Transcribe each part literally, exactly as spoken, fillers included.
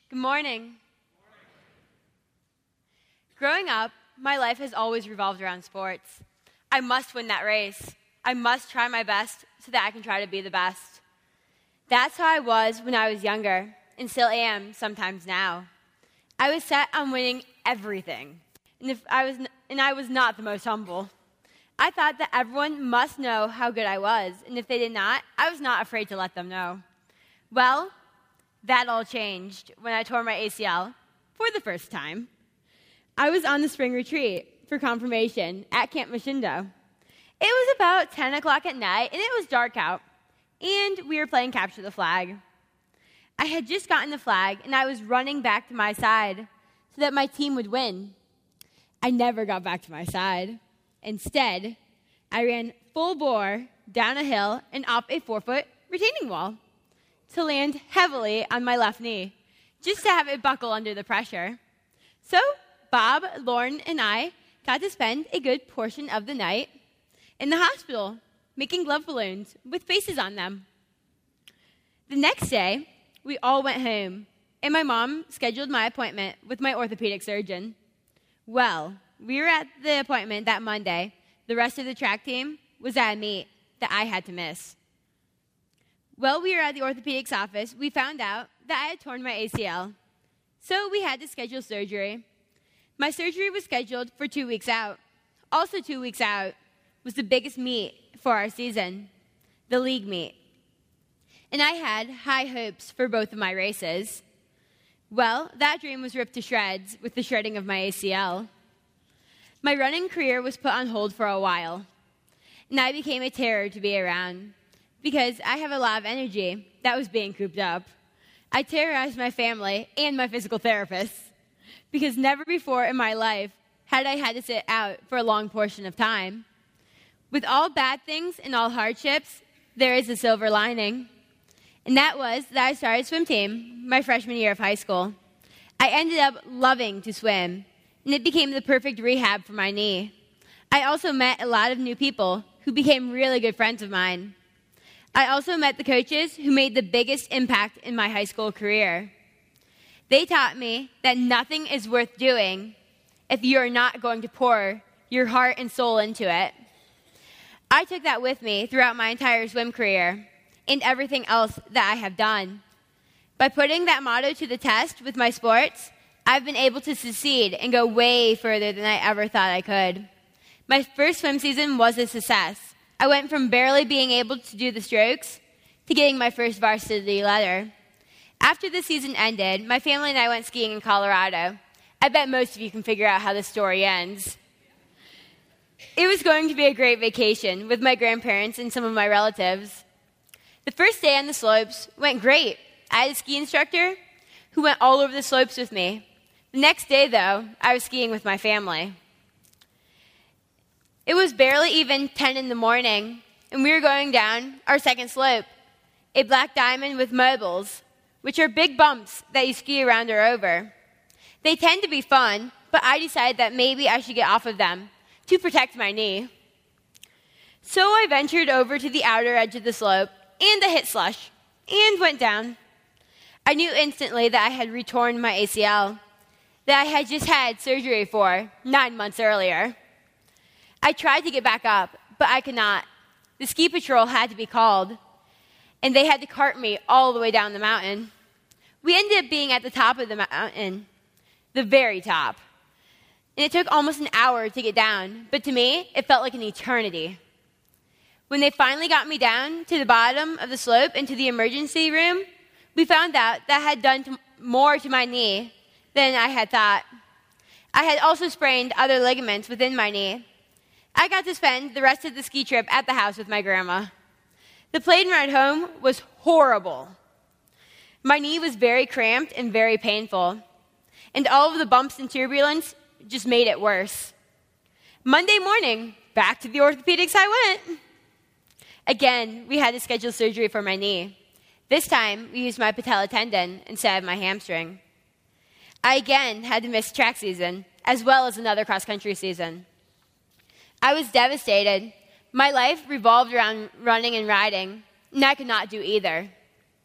Good morning. Growing up, my life has always revolved around sports. I must win that race. I must try my best so that I can try to be the best. That's how I was when I was younger, and still am sometimes now. I was set on winning everything, and if I was, and I was not the most humble. I thought that everyone must know how good I was, and if they did not, I was not afraid to let them know. Well, that all changed when I tore my A C L for the first time. I was on the spring retreat for confirmation at Camp Machindo. It was about ten o'clock at night, and it was dark out, and we were playing capture the flag. I had just gotten the flag, and I was running back to my side so that my team would win. I never got back to my side. Instead, I ran full bore down a hill and up a four-foot retaining wall to land heavily on my left knee, just to have it buckle under the pressure. So Bob, Lauren, and I got to spend a good portion of the night in the hospital making glove balloons with faces on them. The next day, we all went home, and my mom scheduled my appointment with my orthopedic surgeon. Well, we were at the appointment that Monday. The rest of the track team was at a meet that I had to miss. While we were at the orthopedics office, we found out that I had torn my A C L. So we had to schedule surgery. My surgery was scheduled for two weeks out. Also two weeks out was the biggest meet for our season, the league meet. And I had high hopes for both of my races. Well, that dream was ripped to shreds with the shredding of my A C L. My running career was put on hold for a while, and I became a terror to be around because I have a lot of energy that was being cooped up. I terrorized my family and my physical therapist because never before in my life had I had to sit out for a long portion of time. With all bad things and all hardships, there is a silver lining, and that was that I started swim team my freshman year of high school. I ended up loving to swim, and it became the perfect rehab for my knee. I also met a lot of new people who became really good friends of mine. I also met the coaches who made the biggest impact in my high school career. They taught me that nothing is worth doing if you are not going to pour your heart and soul into it. I took that with me throughout my entire swim career and everything else that I have done. By putting that motto to the test with my sports, I've been able to succeed and go way further than I ever thought I could. My first swim season was a success. I went from barely being able to do the strokes to getting my first varsity letter. After the season ended, my family and I went skiing in Colorado. I bet most of you can figure out how this story ends. It was going to be a great vacation with my grandparents and some of my relatives. The first day on the slopes went great. I had a ski instructor who went all over the slopes with me. The next day, though, I was skiing with my family. It was barely even ten in the morning, and we were going down our second slope, a black diamond with mobiles, which are big bumps that you ski around or over. They tend to be fun, but I decided that maybe I should get off of them to protect my knee. So I ventured over to the outer edge of the slope, and I hit slush, and went down. I knew instantly that I had retorn my A C L, that I had just had surgery for nine months earlier. I tried to get back up, but I could not. The ski patrol had to be called, and they had to cart me all the way down the mountain. We ended up being at the top of the mountain, the very top. And it took almost an hour to get down, but to me, it felt like an eternity. When they finally got me down to the bottom of the slope into the emergency room, we found out that I had done to more to my knee than I had thought. I had also sprained other ligaments within my knee. I got to spend the rest of the ski trip at the house with my grandma. The plane ride home was horrible. My knee was very cramped and very painful, and all of the bumps and turbulence just made it worse. Monday morning, back to the orthopedics I went. Again, we had to schedule surgery for my knee. This time, we used my patella tendon instead of my hamstring. I again had to miss track season, as well as another cross-country season. I was devastated. My life revolved around running and riding, and I could not do either.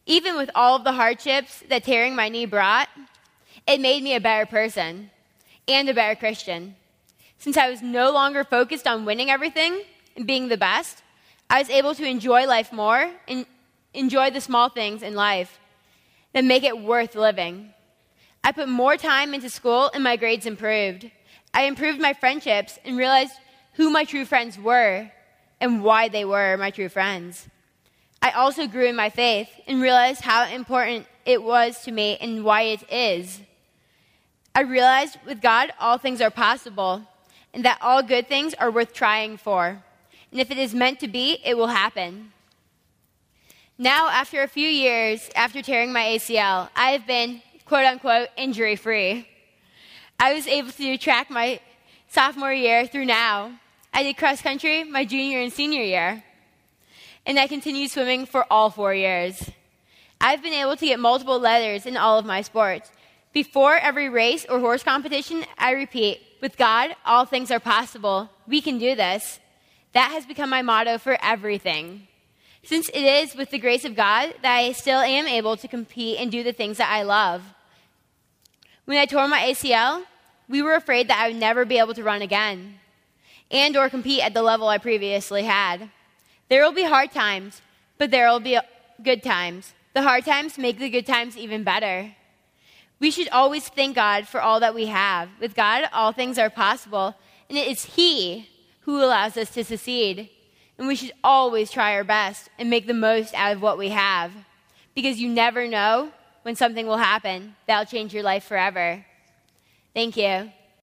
Even with all of the hardships that tearing my knee brought, it made me a better person and a better Christian. Since I was no longer focused on winning everything and being the best, I was able to enjoy life more and enjoy the small things in life that make it worth living. I put more time into school and my grades improved. I improved my friendships and realized who my true friends were and why they were my true friends. I also grew in my faith and realized how important it was to me and why it is. I realized with God, all things are possible, and that all good things are worth trying for. And if it is meant to be, it will happen. Now, after a few years after tearing my A C L, I have been, quote unquote, injury free. I was able to do track my sophomore year through now. I did cross country my junior and senior year. And I continued swimming for all four years. I've been able to get multiple letters in all of my sports. Before every race or horse competition, I repeat, with God, all things are possible. We can do this. That has become my motto for everything. Since it is with the grace of God that I still am able to compete and do the things that I love. When I tore my A C L, we were afraid that I would never be able to run again and or compete at the level I previously had. There will be hard times, but there will be good times. The hard times make the good times even better. We should always thank God for all that we have. With God, all things are possible, and it is He who allows us to succeed. And we should always try our best and make the most out of what we have, because you never know when something will happen that'll change your life forever. Thank you.